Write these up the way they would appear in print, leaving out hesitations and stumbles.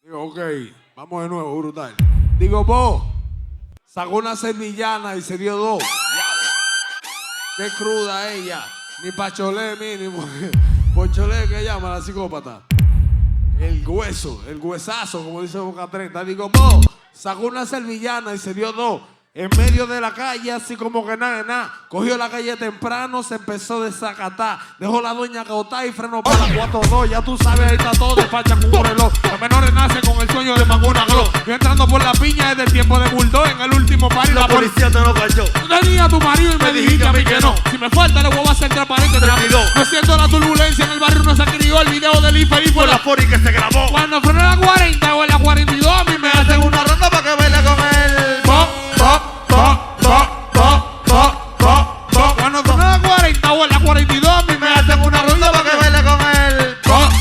Digo, ok, vamos de nuevo, brutal. Digo, vos, sacó una sevillana y se dio dos. Qué cruda ella. Ni pacholé mínimo. Pocholé que llama la psicópata. El hueso, el huesazo, como dice Boca 30. Digo, vos, sacó una sevillana y se dio dos. En medio de la calle, así como que nada. Cogió la calle temprano, se empezó a desacatar. Dejó la doña agotada y frenó para la 4-2. Ya tú sabes, ahí está todo, despacha con un reloj. Los menores nacen con el sueño de Maguna Glow. Yo entrando por la piña desde el tiempo de Bulldog. En el último party la policía te lo cayó. Tú tenías a tu marido y me dijiste a mí que no. Si me falta, le voy a hacer transparente. 32. No siento la turbulencia en el barrio, no se crió el video del infeliz. Fue la fori que se grabó. Cuando frenó la 40 o en la 42, a mí me hacen Una ronda para que baile con él. Cuando frenó la 40 o en la 42, a mí me hacen una ronda para que baile con él.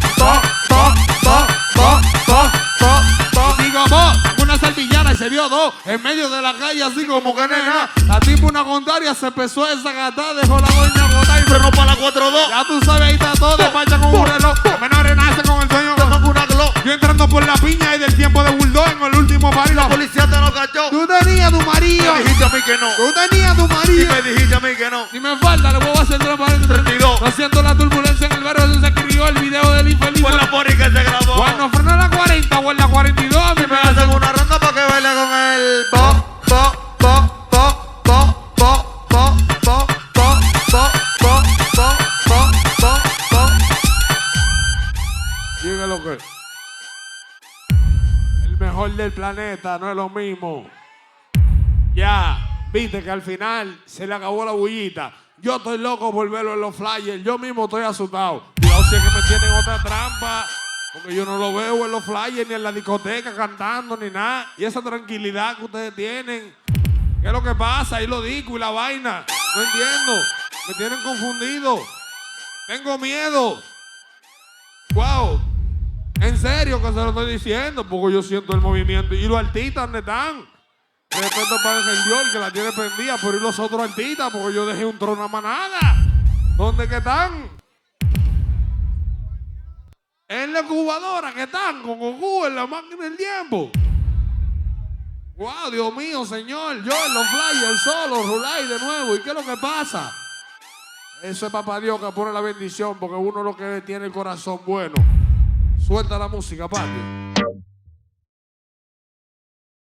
Digo, vos, una servillana y se dio dos en medio de la calle, así como que nena. La tipa una contraria se empezó a desacatar, dejó la doña agotada y Frenó para la 4-2. ya tú sabes, ahí está todo, despacha con un reloj. Los menores nacen con el sueño. Una glow. Yo entrando por la piña y del tiempo de Bulldog en el último party. La policía te lo cayó. Tú tenías tu marido. Me dijiste a mí que no. Tú tenías tu Y marido. me dijiste a mí que no. Si me falta, le voy a hacer transparente. 32. No siento la turbulencia en el barrio, se escribió el video del infeliz. Fue la fori que se grabó. Cuando frenó la 40 o en la 42, a mí me hacen Una ronda para que baile con él. Dígalo que el mejor del planeta no es lo mismo. Ya, viste que al final se le acabó la bullita. Yo estoy loco por verlo en los flyers. Yo mismo estoy asustado. Cuidado si es que me tienen otra trampa. Porque yo no lo veo en los flyers, ni en la discoteca cantando, ni nada. Y esa tranquilidad que ustedes tienen. ¿Qué es lo que pasa? Ahí lo digo y la vaina. No entiendo. Me tienen confundido. Tengo miedo. Wow. En serio que se lo estoy diciendo, porque yo siento el movimiento. ¿Y los artistas dónde están? Respeto para el Dior que la tiene prendida, pero ¿y los otros artistas? Porque yo dejé un trono a manada. ¿Dónde que están? En la incubadora que están con Goku en la máquina del tiempo. Wow, Dios mío, señor. Yo en los flyers solo, Rulay de nuevo. ¿Y qué es lo que pasa? Eso es papá Dios que pone la bendición, porque uno es lo que tiene el corazón bueno. Suelta la música, papi.